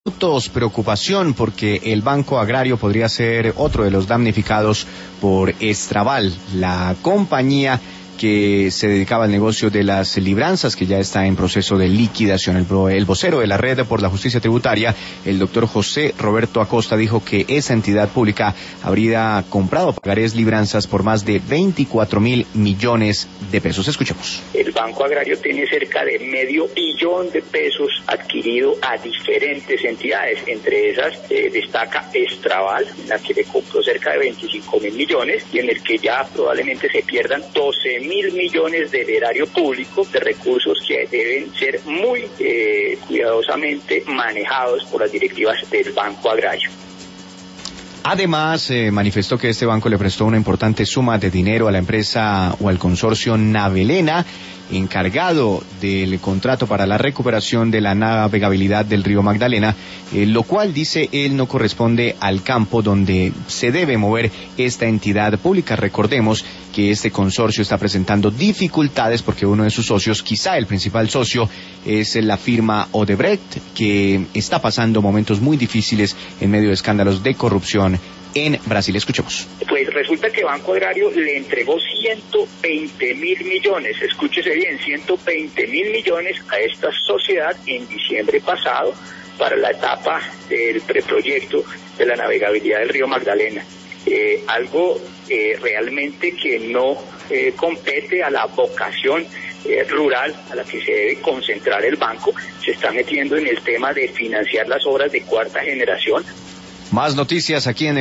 Preocupación porque el Banco Agrario podría ser otro de los damnificados por Estraval, la compañía que se dedicaba al negocio de las libranzas, que ya está en proceso de liquidación. El vocero de la Red por la Justicia Tributaria, el doctor José Roberto Acosta, dijo que esa entidad pública habría comprado pagarés libranzas por más de 24.000 millones de pesos. Escuchemos. El Banco Agrario tiene cerca de $500 millones adquirido a diferentes entidades. Entre esas destaca Estraval, en la que le compró cerca de 25.000 millones y en el que ya probablemente se pierdan 12.000 millones del erario público, de recursos que deben ser muy cuidadosamente manejados por las directivas del Banco Agrario. Además, manifestó que este banco le prestó una importante suma de dinero a la empresa o al consorcio Navelena, encargado del contrato para la recuperación de la navegabilidad del río Magdalena, lo cual, dice él, no corresponde al campo donde se debe mover esta entidad pública. Recordemos que este consorcio está presentando dificultades porque uno de sus socios, quizá el principal socio, es la firma Odebrecht, que está pasando momentos muy difíciles en medio de escándalos de corrupción en Brasil. Escuchemos. Pues resulta que Banco Agrario le entregó 120.000 millones, escúchese bien, 120.000 millones a esta sociedad en diciembre pasado para la etapa del preproyecto de la navegabilidad del río Magdalena. Algo realmente que no compete a la vocación rural a la que se debe concentrar el banco. Se está metiendo en el tema de financiar las obras de cuarta generación. Más noticias aquí en